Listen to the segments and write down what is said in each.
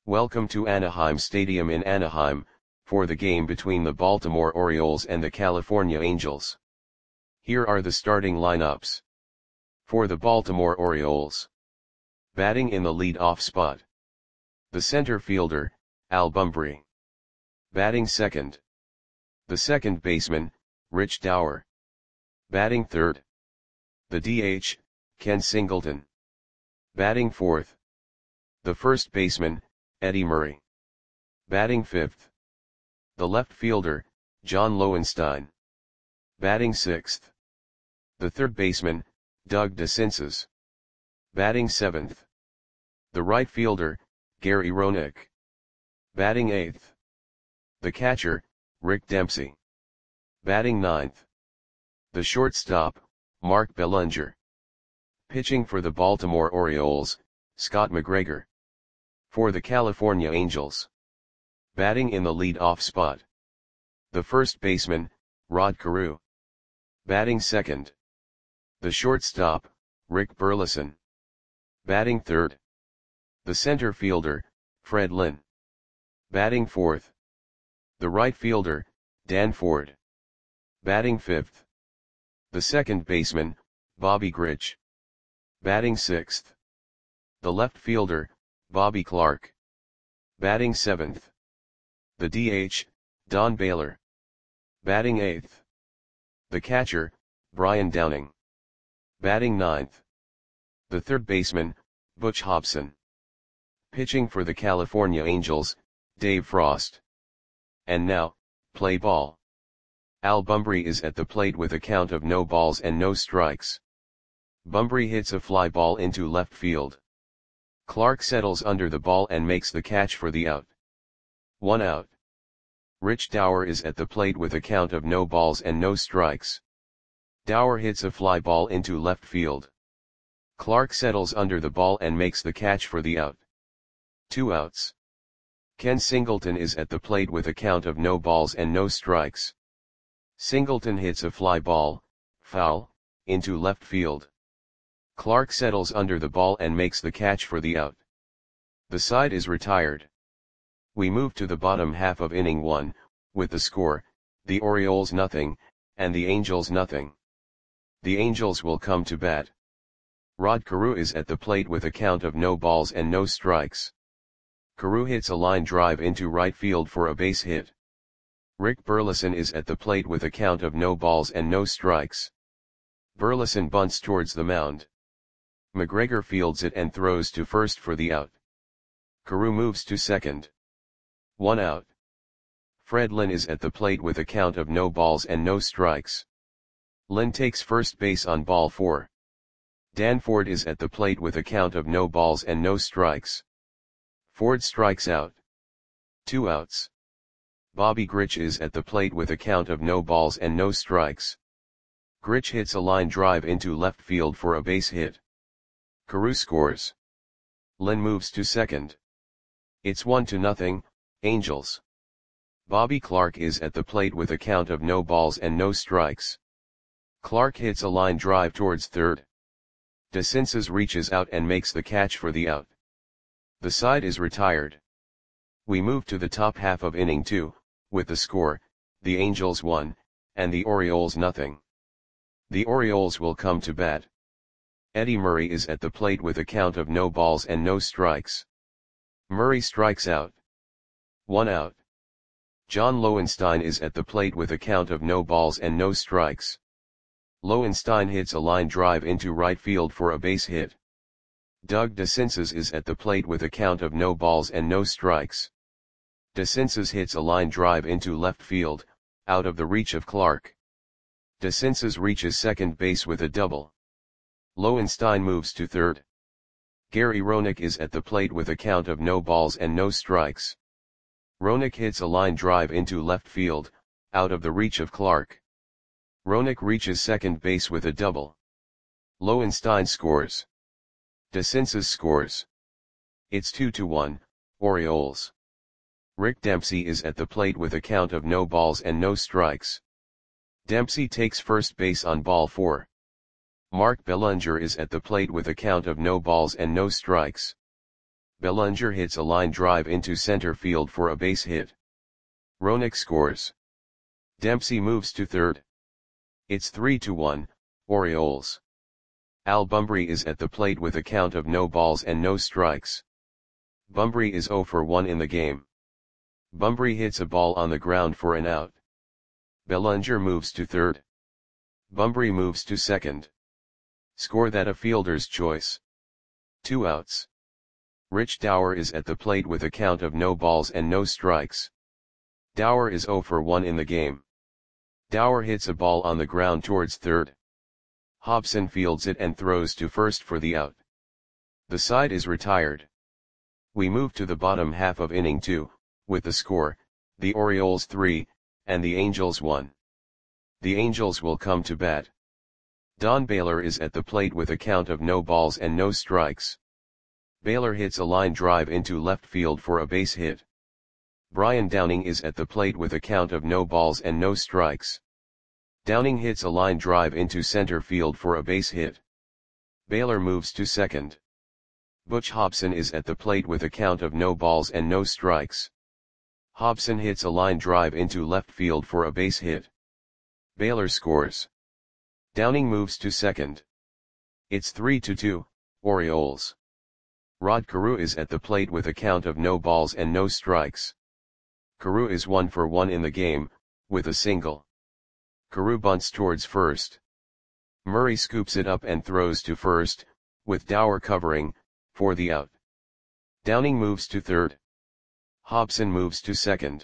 Welcome to Anaheim Stadium in Anaheim, for the game between the Baltimore Orioles and the California Angels. Here are the starting lineups. For the Baltimore Orioles. Batting in the lead-off spot. The center fielder, Al Bumbry. Batting second. The second baseman, Rich Dauer. Batting third. The DH, Ken Singleton. Batting fourth. The first baseman, Eddie Murray. Batting fifth. The left fielder, John Lowenstein. Batting sixth. The third baseman, Doug DeCinces. Batting seventh. The right fielder, Gary Roenick. Batting eighth. The catcher, Rick Dempsey. Batting ninth. The shortstop, Mark Belanger. Pitching for the Baltimore Orioles, Scott McGregor. For the California Angels. Batting in the lead-off spot. The first baseman, Rod Carew. Batting second. The shortstop, Rick Burleson. Batting third. The center fielder, Fred Lynn. Batting fourth. The right fielder, Dan Ford. Batting fifth. The second baseman, Bobby Grich. Batting sixth. The left fielder, Bobby Clark. Batting seventh. The DH, Don Baylor. Batting eighth. The catcher, Brian Downing. Batting ninth. The third baseman, Butch Hobson. Pitching for the California Angels, Dave Frost. And now, play ball. Al Bumbry is at the plate with a count of no balls and no strikes. Bumbry hits a fly ball into left field. Clark settles under the ball and makes the catch for the out. 1 out. Rich Dauer is at the plate with a count of no balls and no strikes. Dauer hits a fly ball into left field. Clark settles under the ball and makes the catch for the out. 2 outs. Ken Singleton is at the plate with a count of no balls and no strikes. Singleton hits a fly ball, foul, into left field. Clark settles under the ball and makes the catch for the out. The side is retired. We move to the bottom half of inning 1, with the score, the Orioles nothing, and the Angels nothing. The Angels will come to bat. Rod Carew is at the plate with a count of no balls and no strikes. Carew hits a line drive into right field for a base hit. Rick Burleson is at the plate with a count of no balls and no strikes. Burleson bunts towards the mound. McGregor fields it and throws to first for the out. Carew moves to second. 1 out. Fred Lynn is at the plate with a count of no balls and no strikes. Lynn takes first base on ball 4. Dan Ford is at the plate with a count of no balls and no strikes. Ford strikes out. 2 outs. Bobby Grich is at the plate with a count of no balls and no strikes. Grich hits a line drive into left field for a base hit. Carew scores. Lynn moves to second. It's 1-0, Angels. Bobby Clark is at the plate with a count of no balls and no strikes. Clark hits a line drive towards third. DeCinces reaches out and makes the catch for the out. The side is retired. We move to the top half of inning 2, with the score, the Angels 1, and the Orioles nothing. The Orioles will come to bat. Eddie Murray is at the plate with a count of no balls and no strikes. Murray strikes out. 1 out. John Lowenstein is at the plate with a count of no balls and no strikes. Lowenstein hits a line drive into right field for a base hit. Doug DeCinces is at the plate with a count of no balls and no strikes. DeCinces hits a line drive into left field, out of the reach of Clark. DeCinces reaches second base with a double. Lowenstein moves to third. Gary Roenick is at the plate with a count of no balls and no strikes. Roenick hits a line drive into left field, out of the reach of Clark. Roenick reaches second base with a double. Lowenstein scores. DeCinces scores. It's 2-1, Orioles. Rick Dempsey is at the plate with a count of no balls and no strikes. Dempsey takes first base on ball 4. Mark Belanger is at the plate with a count of no balls and no strikes. Bellinger hits a line drive into center field for a base hit. Roenick scores. Dempsey moves to third. It's 3-1, Orioles. Al Bumbry is at the plate with a count of no balls and no strikes. Bumbry is 0 for 1 in the game. Bumbry hits a ball on the ground for an out. Bellinger moves to third. Bumbry moves to second. Score that a fielder's choice. 2 outs. Rich Dower is at the plate with a count of no balls and no strikes. Dower is 0 for 1 in the game. Dower hits a ball on the ground towards third. Hobson fields it and throws to first for the out. The side is retired. We move to the bottom half of inning 2, with the score, the Orioles 3, and the Angels 1. The Angels will come to bat. Don Baylor is at the plate with a count of no balls and no strikes. Baylor hits a line drive into left field for a base hit. Brian Downing is at the plate with a count of no balls and no strikes. Downing hits a line drive into center field for a base hit. Baylor moves to second. Butch Hobson is at the plate with a count of no balls and no strikes. Hobson hits a line drive into left field for a base hit. Baylor scores. Downing moves to second. It's 3-2, Orioles. Rod Carew is at the plate with a count of no balls and no strikes. Carew is 1 for 1 in the game, with a single. Carew bunts towards first. Murray scoops it up and throws to first, with Dower covering, for the out. Downing moves to third. Hobson moves to second.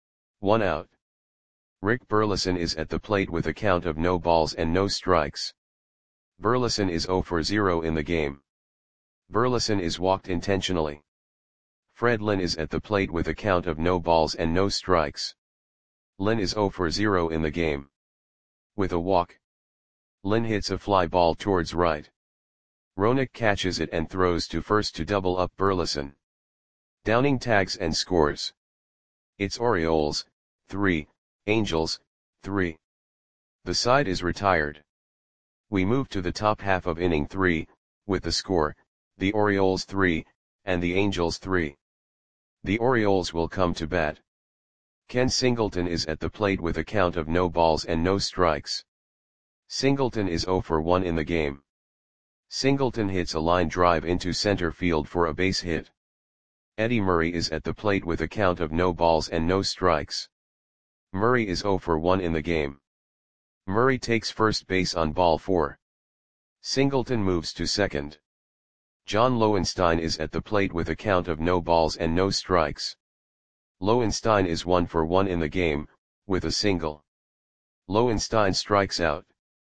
1 out. Rick Burleson is at the plate with a count of no balls and no strikes. Burleson is 0 for 0 in the game. Burleson is walked intentionally. Fred Lynn is at the plate with a count of no balls and no strikes. Lynn is 0 for 0 in the game. With a walk, Lynn hits a fly ball towards right. Roenick catches it and throws to first to double up Burleson. Downing tags and scores. It's Orioles, 3, Angels, 3. The side is retired. We move to the top half of inning 3, with the score, the Orioles 3, and the Angels 3. The Orioles will come to bat. Ken Singleton is at the plate with a count of no balls and no strikes. Singleton is 0 for 1 in the game. Singleton hits a line drive into center field for a base hit. Eddie Murray is at the plate with a count of no balls and no strikes. Murray is 0 for 1 in the game. Murray takes first base on ball 4. Singleton moves to second. John Lowenstein is at the plate with a count of no balls and no strikes. Lowenstein is 1 for 1 in the game, with a single. Lowenstein strikes out.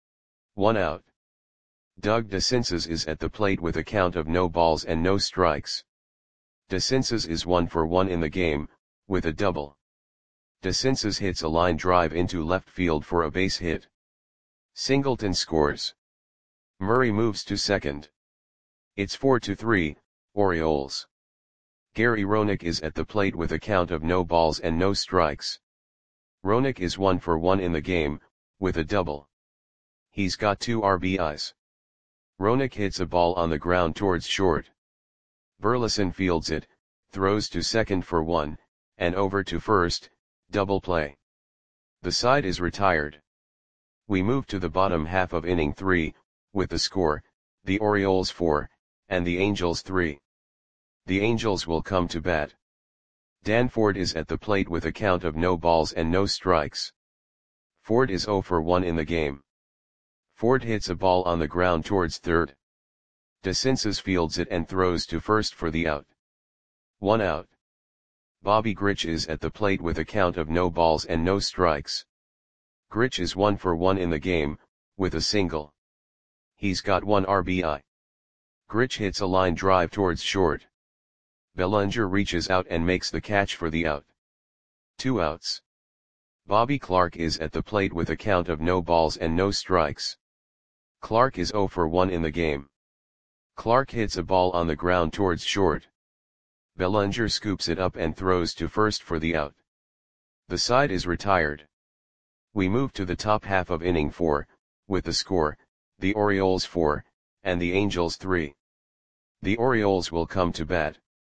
1 out. Doug DeCinces is at the plate with a count of no balls and no strikes. DeCinces is 1 for 1 in the game, with a double. DeCinces hits a line drive into left field for a base hit. Singleton scores. Murray moves to second. It's 4-3, Orioles. Gary Roenick is at the plate with a count of no balls and no strikes. Roenick is 1 for 1 in the game, with a double. He's got 2 RBIs. Roenick hits a ball on the ground towards short. Burleson fields it, throws to second for 1, and over to first, double play. The side is retired. We move to the bottom half of inning 3, with the score, the Orioles 4, and the Angels 3. The Angels will come to bat. Dan Ford is at the plate with a count of no balls and no strikes. Ford is 0 for 1 in the game. Ford hits a ball on the ground towards third. DeCinces fields it and throws to first for the out. 1 out. Bobby Grich is at the plate with a count of no balls and no strikes. Grich is 1 for 1 in the game, with a single. He's got 1 RBI. Grich hits a line drive towards short. Bellinger reaches out and makes the catch for the out. 2 outs. Bobby Clark is at the plate with a count of no balls and no strikes. Clark is 0 for 1 in the game. Clark hits a ball on the ground towards short. Bellinger scoops it up and throws to first for the out. The side is retired. We move to the top half of inning 4, with the score, the Orioles 4, and the Angels 3. The Orioles will come to bat.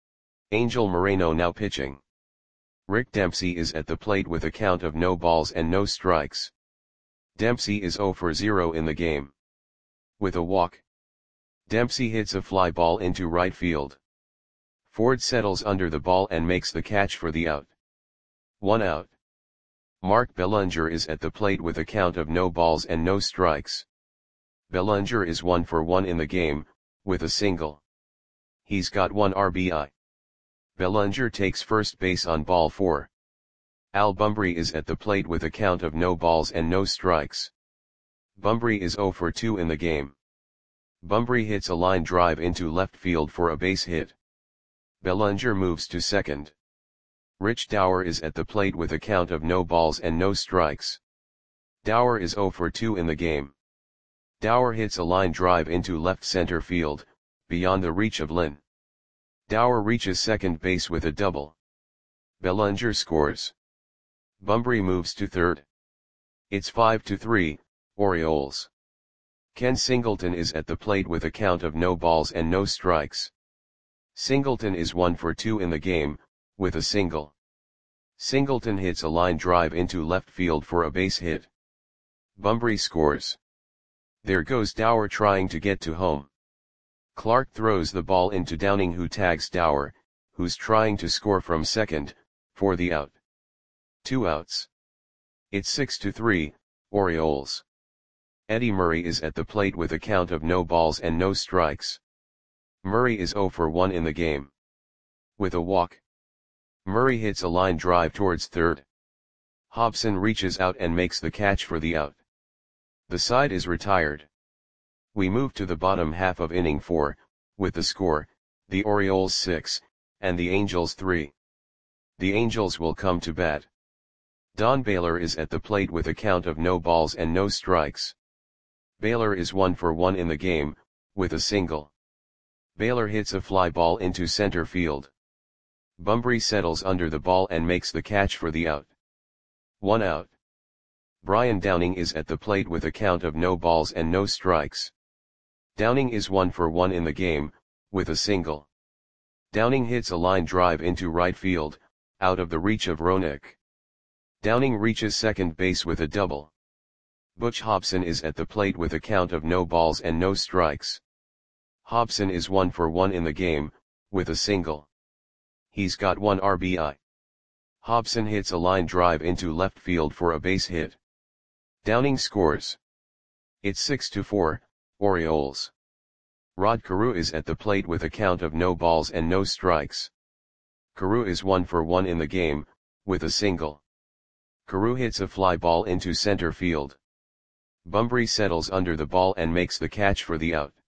Angel Moreno now pitching. Rick Dempsey is at the plate with a count of no balls and no strikes. Dempsey is 0 for 0 in the game. With a walk, Dempsey hits a fly ball into right field. Ford settles under the ball and makes the catch for the out. 1 out. Mark Bellinger is at the plate with a count of no balls and no strikes. Bellinger is 1 for 1 in the game, with a single. He's got 1 RBI. Bellinger takes first base on ball 4. Al Bumbry is at the plate with a count of no balls and no strikes. Bumbry is 0 for 2 in the game. Bumbry hits a line drive into left field for a base hit. Bellinger moves to second. Rich Dower is at the plate with a count of no balls and no strikes. Dower is 0 for 2 in the game. Dower hits a line drive into left center field, beyond the reach of Lynn. Dower reaches second base with a double. Bellinger scores. Bumbry moves to third. It's 5-3, Orioles. Ken Singleton is at the plate with a count of no balls and no strikes. Singleton is 1 for 2 in the game, with a single. Singleton hits a line drive into left field for a base hit. Bumbry scores. There goes Dower trying to get to home. Clark throws the ball into Downing, who tags Dower, who's trying to score from second, for the out. 2 outs. It's 6-3, Orioles. Eddie Murray is at the plate with a count of no balls and no strikes. Murray is 0 for 1 in the game. With a walk, Murray hits a line drive towards third. Hobson reaches out and makes the catch for the out. The side is retired. We move to the bottom half of inning 4, with the score, the Orioles 6, and the Angels 3. The Angels will come to bat. Don Baylor is at the plate with a count of no balls and no strikes. Baylor is 1 for 1 in the game, with a single. Baylor hits a fly ball into center field. Bumbry settles under the ball and makes the catch for the out. 1 out. Brian Downing is at the plate with a count of no balls and no strikes. Downing is 1 for 1 in the game, with a single. Downing hits a line drive into right field, out of the reach of Roenick. Downing reaches second base with a double. Butch Hobson is at the plate with a count of no balls and no strikes. Hobson is 1 for 1 in the game, with a single. He's got 1 RBI. Hobson hits a line drive into left field for a base hit. Downing scores. It's 6-4, Orioles. Rod Carew is at the plate with a count of no balls and no strikes. Carew is 1 for 1 in the game, with a single. Carew hits a fly ball into center field. Bumbry settles under the ball and makes the catch for the out.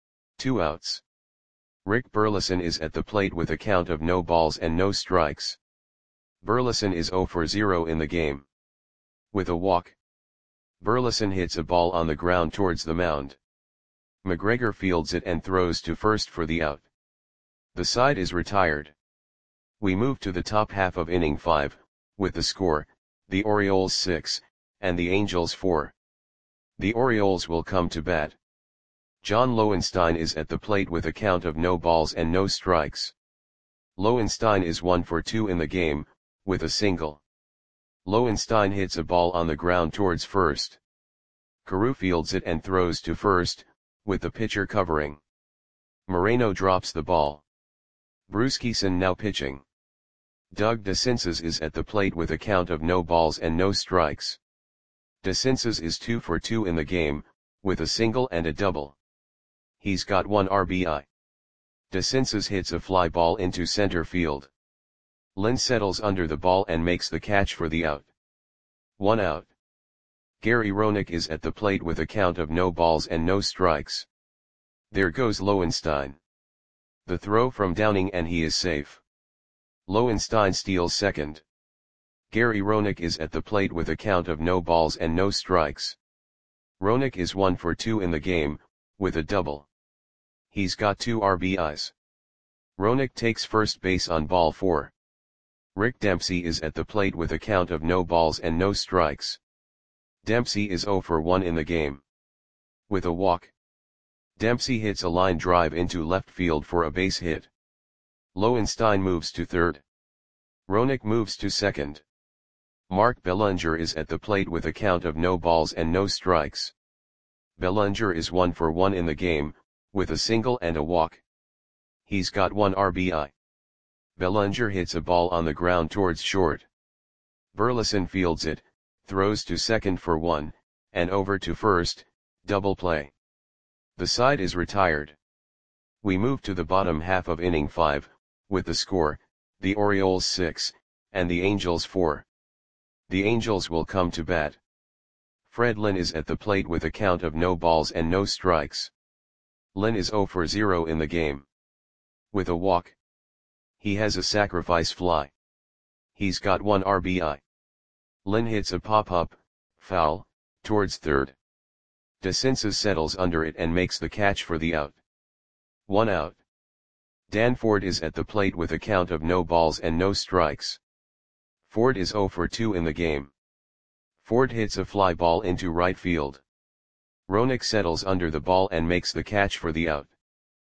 2 outs. Rick Burleson is at the plate with a count of no balls and no strikes. Burleson is 0 for 0 in the game. With a walk, Burleson hits a ball on the ground towards the mound. McGregor fields it and throws to first for the out. The side is retired. We move to the top half of inning 5, with the score, the Orioles 6, and the Angels 4. The Orioles will come to bat. John Lowenstein is at the plate with a count of no balls and no strikes. Lowenstein is 1 for 2 in the game, with a single. Lowenstein hits a ball on the ground towards first. Carew fields it and throws to first, with the pitcher covering. Moreno drops the ball. Bruce Kison now pitching. Doug DeCinces is at the plate with a count of no balls and no strikes. DeCinces is 2 for 2 in the game, with a single and a double. He's got 1 RBI. DeCinces hits a fly ball into center field. Lynn settles under the ball and makes the catch for the out. 1 out. Gary Roenick is at the plate with a count of no balls and no strikes. There goes Lowenstein. The throw from Downing and he is safe. Lowenstein steals second. Gary Roenick is at the plate with a count of no balls and no strikes. Roenick is 1 for 2 in the game, with a double. He's got 2 RBIs. Roenick takes first base on ball 4. Rick Dempsey is at the plate with a count of no balls and no strikes. Dempsey is 0 for 1 in the game. With a walk, Dempsey hits a line drive into left field for a base hit. Lowenstein moves to third. Roenick moves to second. Mark Belanger is at the plate with a count of no balls and no strikes. Belanger is 1 for 1 in the game, with a single and a walk. He's got 1 RBI. Belanger hits a ball on the ground towards short. Burleson fields it, throws to second for 1, and over to first, double play. The side is retired. We move to the bottom half of inning 5, with the score, the Orioles 6, and the Angels 4. The Angels will come to bat. Fred Lynn is at the plate with a count of no balls and no strikes. Lynn is 0 for 0 in the game. With a walk. He has a sacrifice fly. He's got 1 RBI. Lynn hits a pop-up, foul, towards third. DeCinces settles under it and makes the catch for the out. 1 out. Dan Ford is at the plate with a count of no balls and no strikes. Ford is 0 for 2 in the game. Ford hits a fly ball into right field. Roenick settles under the ball and makes the catch for the out.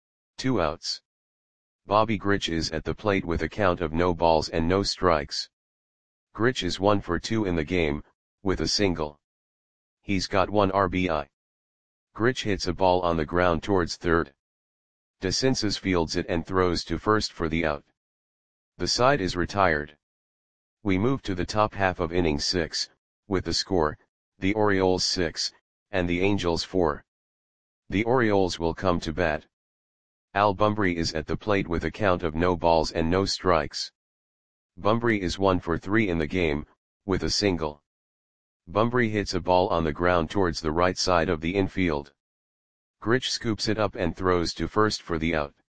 2 outs. Bobby Grich is at the plate with a count of no balls and no strikes. Grich is 1 for 2 in the game, with a single. He's got 1 RBI. Grich hits a ball on the ground towards third. DeCinces fields it and throws to first for the out. The side is retired. We move to the top half of inning 6, with the score, the Orioles 6, and the Angels 4. The Orioles will come to bat. Al Bumbry is at the plate with a count of no balls and no strikes. Bumbry is 1 for 3 in the game, with a single. Bumbry hits a ball on the ground towards the right side of the infield. Grich scoops it up and throws to first for the out.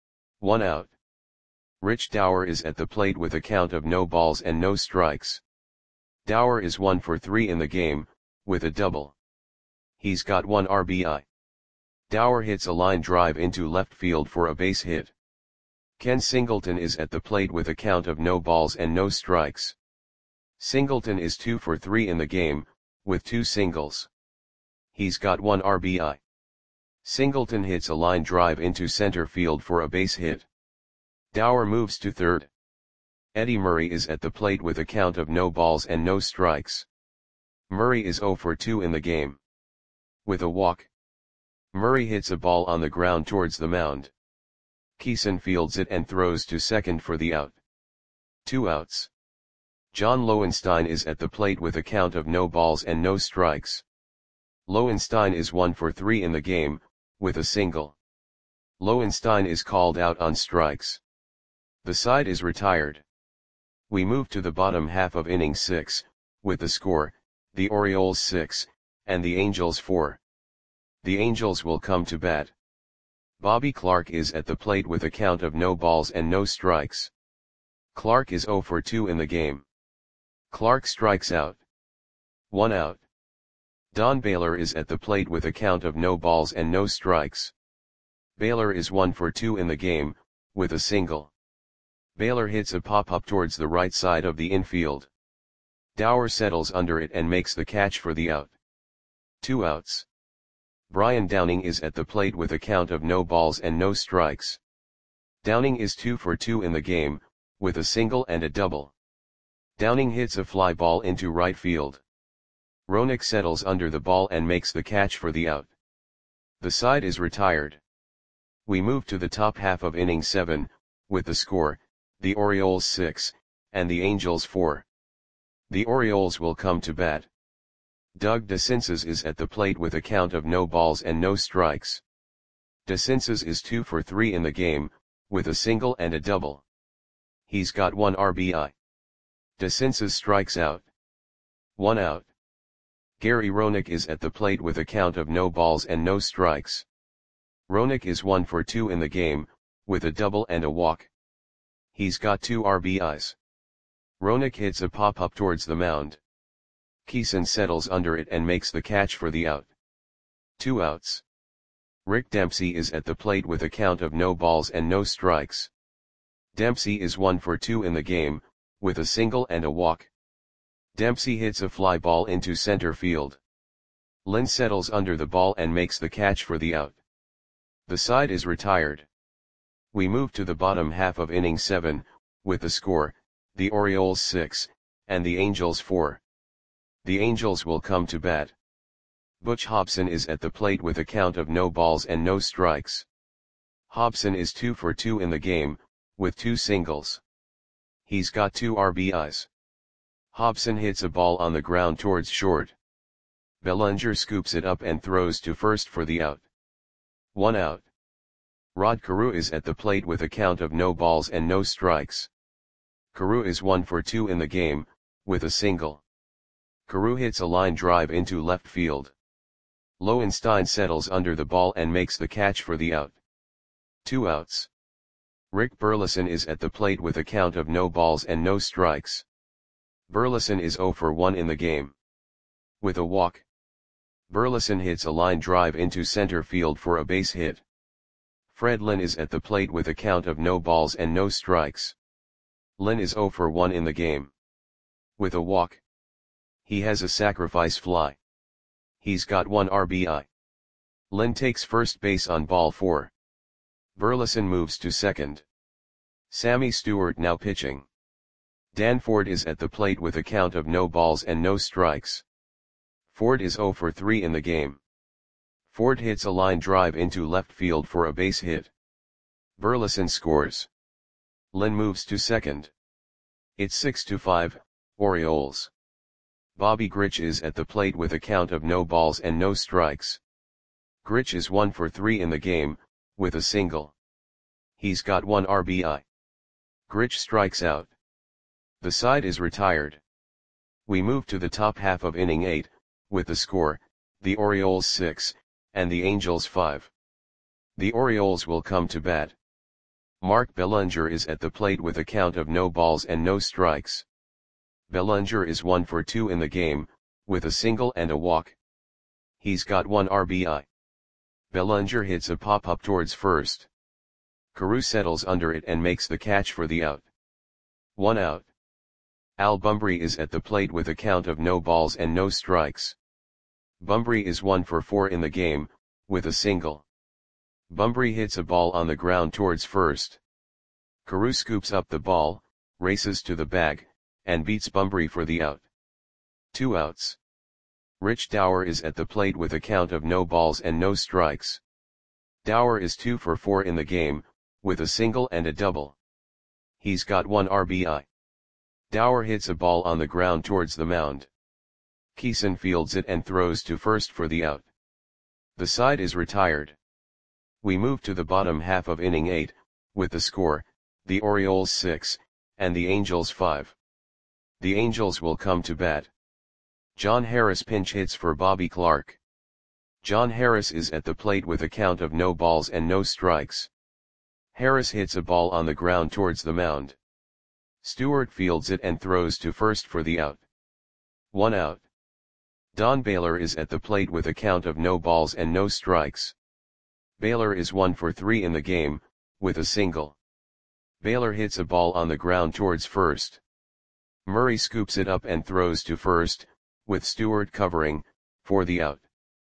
1 out. Rich Dower is at the plate with a count of no balls and no strikes. Dower is 1 for 3 in the game, with a double. He's got 1 RBI. Dower hits a line drive into left field for a base hit. Ken Singleton is at the plate with a count of no balls and no strikes. Singleton is 2 for 3 in the game, with 2 singles. He's got 1 RBI. Singleton hits a line drive into center field for a base hit. Dower moves to third. Eddie Murray is at the plate with a count of no balls and no strikes. Murray is 0 for 2 in the game. With a walk. Murray hits a ball on the ground towards the mound. Keeson fields it and throws to second for the out. 2 outs. John Lowenstein is at the plate with a count of no balls and no strikes. Lowenstein is 1 for 3 in the game, with a single. Lowenstein is called out on strikes. The side is retired. We move to the bottom half of inning 6, with the score, the Orioles 6, and the Angels 4. The Angels will come to bat. Bobby Clark is at the plate with a count of no balls and no strikes. Clark is 0 for 2 in the game. Clark strikes out. 1 out. Don Baylor is at the plate with a count of no balls and no strikes. Baylor is 1 for 2 in the game, with a single. Baylor hits a pop-up towards the right side of the infield. Dower settles under it and makes the catch for the out. 2 outs. Brian Downing is at the plate with a count of no balls and no strikes. Downing is 2 for 2 in the game, with a single and a double. Downing hits a fly ball into right field. Roenick settles under the ball and makes the catch for the out. The side is retired. We move to the top half of inning 7, with the score, the Orioles 6, and the Angels 4. The Orioles will come to bat. Doug DeCinces is at the plate with a count of no balls and no strikes. DeCinces is 2 for 3 in the game, with a single and a double. He's got 1 RBI. DeCinces strikes out. 1 out. Gary Roenick is at the plate with a count of no balls and no strikes. Roenick is 1 for 2 in the game, with a double and a walk. He's got 2 RBIs. Roenick hits a pop-up towards the mound. Keeson settles under it and makes the catch for the out. 2 outs. Rick Dempsey is at the plate with a count of no balls and no strikes. Dempsey is 1 for 2 in the game, with a single and a walk. Dempsey hits a fly ball into center field. Lynn settles under the ball and makes the catch for the out. The side is retired. We move to the bottom half of inning 7, with the score, the Orioles 6, and the Angels 4. The Angels will come to bat. Butch Hobson is at the plate with a count of no balls and no strikes. Hobson is 2 for 2 in the game, with 2 singles. He's got 2 RBIs. Hobson hits a ball on the ground towards short. Bellinger scoops it up and throws to first for the out. 1 out. Rod Carew is at the plate with a count of no balls and no strikes. Carew is 1 for 2 in the game, with a single. Carew hits a line drive into left field. Lowenstein settles under the ball and makes the catch for the out. 2 outs. Rick Burleson is at the plate with a count of no balls and no strikes. Burleson is 0 for 1 in the game. With a walk. Burleson hits a line drive into center field for a base hit. Fred Lynn is at the plate with a count of no balls and no strikes. Lynn is 0 for 1 in the game. With a walk. He has a sacrifice fly. He's got 1 RBI. Lynn takes first base on ball 4. Burleson moves to second. Sammy Stewart now pitching. Dan Ford is at the plate with a count of no balls and no strikes. Ford is 0 for 3 in the game. Ford hits a line drive into left field for a base hit. Burleson scores. Lynn moves to second. It's 6-5, Orioles. Bobby Grich is at the plate with a count of no balls and no strikes. Grich is 1 for 3 in the game, with a single. He's got 1 RBI. Grich strikes out. The side is retired. We move to the top half of inning 8, with the score, the Orioles 6, and the Angels 5. The Orioles will come to bat. Mark Bellinger is at the plate with a count of no balls and no strikes. Bellinger is 1 for 2 in the game, with a single and a walk. He's got 1 RBI. Bellinger hits a pop-up towards first. Carew settles under it and makes the catch for the out. 1 out. Al Bumbry is at the plate with a count of no balls and no strikes. Bumbry is 1 for 4 in the game, with a single. Bumbry hits a ball on the ground towards first. Carew scoops up the ball, races to the bag, and beats Bumbry for the out. 2 outs. Rich Dower is at the plate with a count of no balls and no strikes. Dower is 2 for 4 in the game, with a single and a double. He's got 1 RBI. Dower hits a ball on the ground towards the mound. Keeson fields it and throws to first for the out. The side is retired. We move to the bottom half of inning 8, with the score, the Orioles 6, and the Angels 5. The Angels will come to bat. John Harris pinch hits for Bobby Clark. John Harris is at the plate with a count of no balls and no strikes. Harris hits a ball on the ground towards the mound. Stewart fields it and throws to first for the out. 1 out. Don Baylor is at the plate with a count of no balls and no strikes. Baylor is 1 for 3 in the game, with a single. Baylor hits a ball on the ground towards first. Murray scoops it up and throws to first, with Stewart covering, for the out.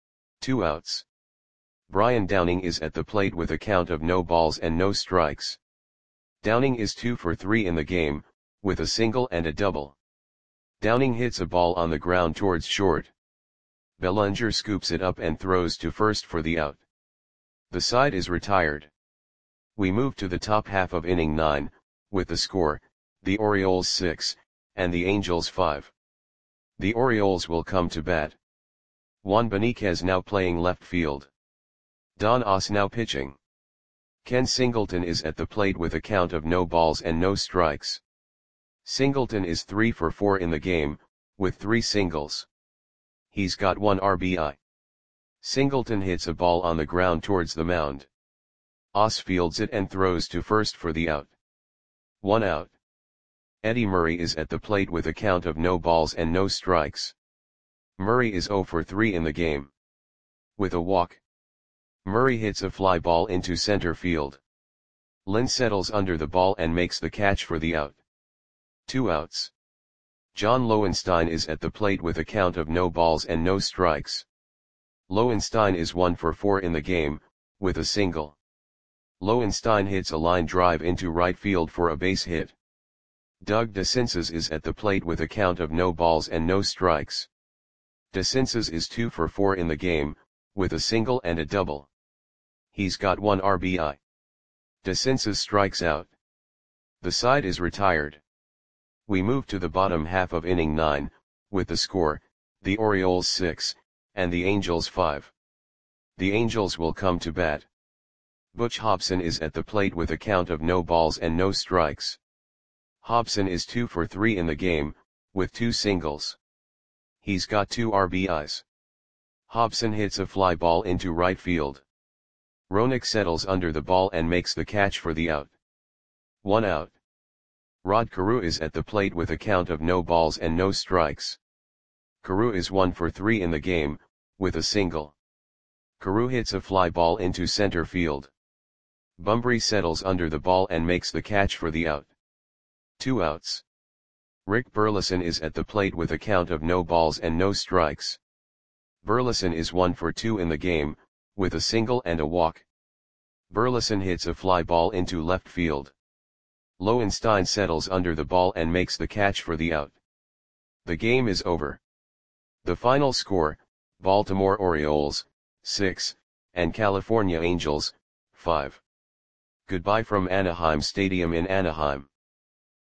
2 outs. Brian Downing is at the plate with a count of no balls and no strikes. Downing is 2 for 3 in the game, with a single and a double. Downing hits a ball on the ground towards short. Bellinger scoops it up and throws to first for the out. The side is retired. We move to the top half of inning 9, with the score, the Orioles 6, and the Angels 5. The Orioles will come to bat. Juan Beniquez now playing left field. Don Oss now pitching. Ken Singleton is at the plate with a count of no balls and no strikes. Singleton is 3 for 4 in the game, with 3 singles. He's got 1 RBI. Singleton hits a ball on the ground towards the mound. Oss fields it and throws to first for the out. 1 out. Eddie Murray is at the plate with a count of no balls and no strikes. Murray is 0 for 3 in the game. With a walk. Murray hits a fly ball into center field. Lynn settles under the ball and makes the catch for the out. 2 outs. John Lowenstein is at the plate with a count of no balls and no strikes. Lowenstein is 1 for 4 in the game, with a single. Lowenstein hits a line drive into right field for a base hit. Doug DeCinces is at the plate with a count of no balls and no strikes. DeCinces is 2 for 4 in the game, with a single and a double. He's got 1 RBI. DeCinces strikes out. The side is retired. We move to the bottom half of inning 9, with the score, the Orioles 6, and the Angels 5. The Angels will come to bat. Butch Hobson is at the plate with a count of no balls and no strikes. Hobson is 2 for 3 in the game, with 2 singles. He's got 2 RBIs. Hobson hits a fly ball into right field. Roenick settles under the ball and makes the catch for the out. 1 out. Rod Carew is at the plate with a count of no balls and no strikes. Carew is 1 for 3 in the game, with a single. Carew hits a fly ball into center field. Bumbry settles under the ball and makes the catch for the out. 2 outs. Rick Burleson is at the plate with a count of no balls and no strikes. Burleson is 1 for 2 in the game, with a single and a walk. Burleson hits a fly ball into left field. Lowenstein settles under the ball and makes the catch for the out. The game is over. The final score, Baltimore Orioles, 6, and California Angels, 5. Goodbye from Anaheim Stadium in Anaheim.